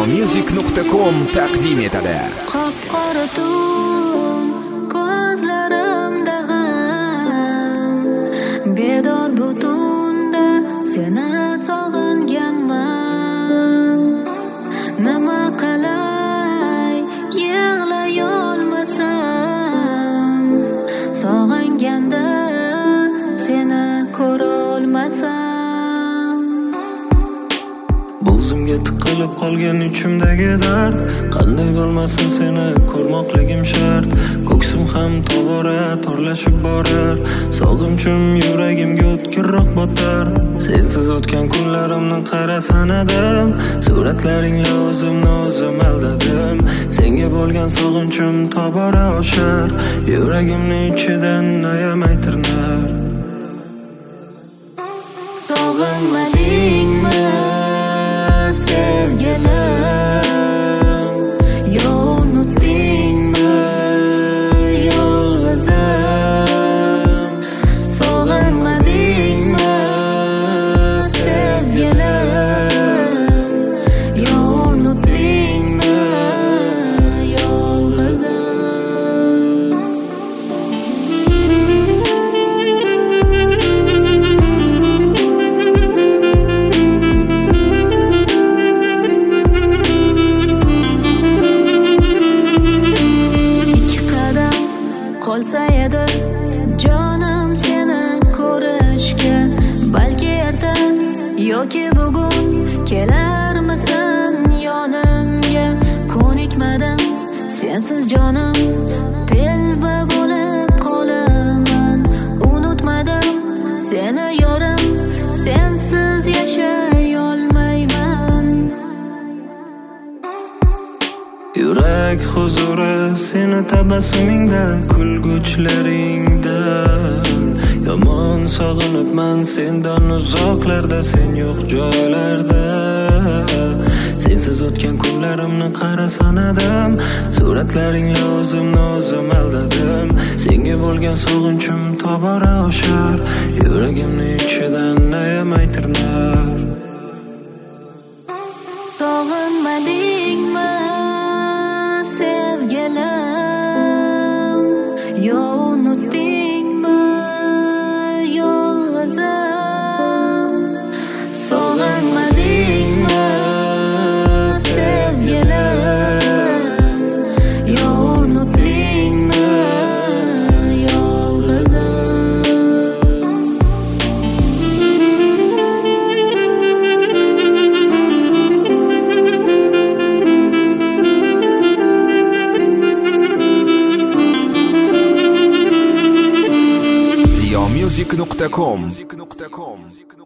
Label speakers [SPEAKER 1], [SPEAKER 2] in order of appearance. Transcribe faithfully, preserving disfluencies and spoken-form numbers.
[SPEAKER 1] ziyomusic nuqta com taqdim etadi.
[SPEAKER 2] Qop-qora tun ko'zlarimda g'am, bedor bu tunda seni sog'inganman. Nima qilay yig'lay olmasam, sog'inganda seni ko'ra olmasam.
[SPEAKER 3] Bo'zimga tiqilib qolgan ichimdagi dard, qanday bo'lmasin seni ko'rmoqligim shart. Ko'ksim ham tobora torlashib borar, sog'inchim yuragimga o'tkirroq botar. Sensiz o'tgan kunlarimni qara sanadim, suratlaringla o'zimni o'zim aldadim. Senga bo'lgan sog'inchim tobora oshar, yuragimni ichidan ayamay tirnar.
[SPEAKER 2] Sog'inmadingmi sevgilim, yo unutdingmi yolg'izim? Sog'inmadingmi sevgilim, yo unutdingmi yolg'izim? Qolsa edi jonim seni ko'rishga, balki erta yoki bugun kelarmisan yonimga. Ko'nikmadim sensiz jonim, telba bo'lib qolaman. Unutmadim seni yorim, sensiz yashay olmayman.
[SPEAKER 3] Yurak huzuri seni tabassumingda, kulguchlaringdan. Yomon sog'inibman sendan uzoqlarda, sen yo'q joylarda. Sensiz o'tgan kunlarimni qara sanadim, suratlaringla o'zimni o'zim aldadim. Senga bo'lgan sog'inchim tobora oshar, yuragimni ichidan ayamay tirnar.
[SPEAKER 2] Sog'inmadingmi sevgilim, yo unutdingmi yolg'izim? Sog'inmadingmi sevgilim, yo unutdingmi yolg'izim?
[SPEAKER 1] ziyomusic nuqta com